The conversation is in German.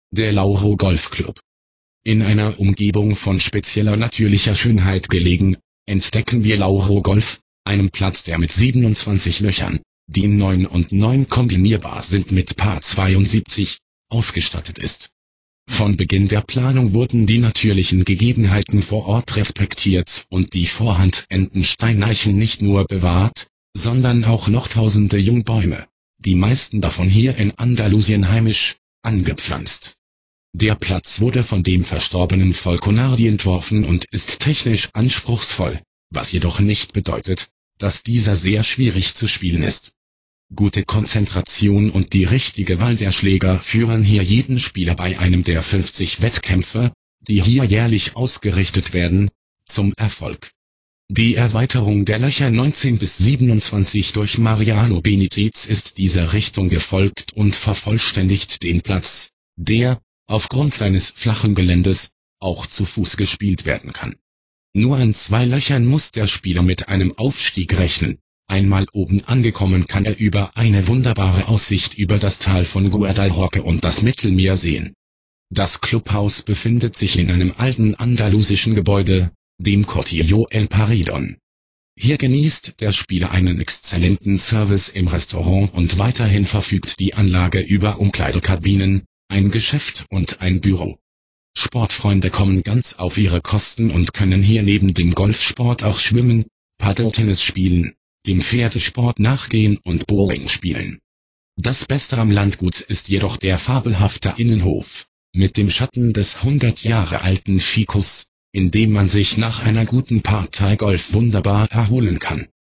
Der Lauro Golf Club. In einer Umgebung von spezieller natürlicher Schönheit gelegen, entdecken wir Lauro Golf, einen Platz, der mit 27 Löchern, die in 9 und 9 kombinierbar sind, mit Par 72, ausgestattet ist. Von Beginn der Planung wurden die natürlichen Gegebenheiten vor Ort respektiert und die vorhandenden Steineichen nicht nur bewahrt, sondern auch noch tausende Jungbäume, die meisten davon hier in Andalusien heimisch, angepflanzt. Der Platz wurde von dem verstorbenen Falconardi entworfen und ist technisch anspruchsvoll, was jedoch nicht bedeutet, dass dieser sehr schwierig zu spielen ist. Gute Konzentration und die richtige Wahl der Schläger führen hier jeden Spieler bei einem der 50 Wettkämpfe, die hier jährlich ausgerichtet werden, zum Erfolg. Die Erweiterung der Löcher 19 bis 27 durch Mariano Benitez ist dieser Richtung gefolgt und vervollständigt den Platz, der, aufgrund seines flachen Geländes, auch zu Fuß gespielt werden kann. Nur an 2 Löchern muss der Spieler mit einem Aufstieg rechnen. Einmal oben angekommen kann er über eine wunderbare Aussicht über das Tal von Guadalhorce und das Mittelmeer sehen. Das Clubhaus befindet sich in einem alten andalusischen Gebäude, dem Cortillo El Paredón. Hier genießt der Spieler einen exzellenten Service im Restaurant und weiterhin verfügt die Anlage über Umkleidekabinen, ein Geschäft und ein Büro. Sportfreunde kommen ganz auf ihre Kosten und können hier neben dem Golfsport auch schwimmen, Paddeltennis spielen, dem Pferdesport nachgehen und Bowling spielen. Das Beste am Landgut ist jedoch der fabelhafte Innenhof, mit dem Schatten des 100 Jahre alten Ficus, in dem man sich nach einer guten Partei Golf wunderbar erholen kann.